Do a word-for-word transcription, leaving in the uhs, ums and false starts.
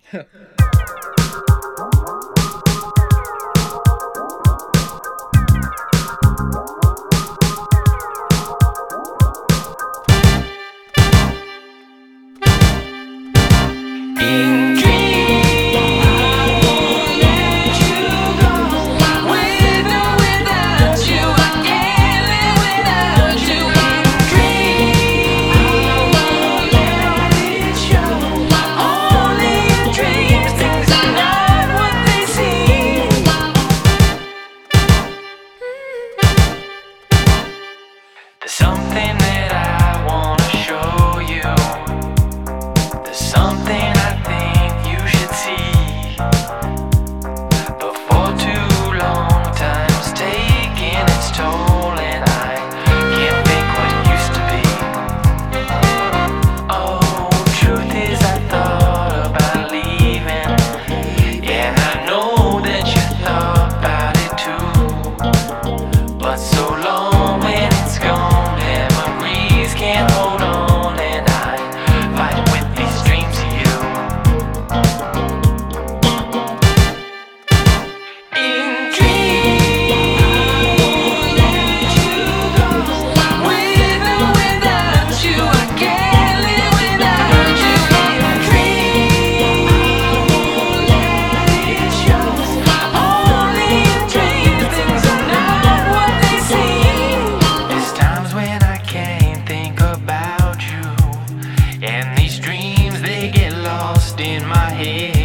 There's something that I want to show you. There's something I think you should see. Before too long, time's taking its toll, and I can't think what it used to be. Oh, truth is I thought about leaving, and I know that you thought about it too. But so long when it's gone, can't hold on, and I fight with these dreams of you. In dreams, I won't let you go. With or without you, I can't live without you. In dreams, I won't let it show. Only in dreams, things are not what they seem. There's times when I can't think about you, and these dreams, they get lost in my head.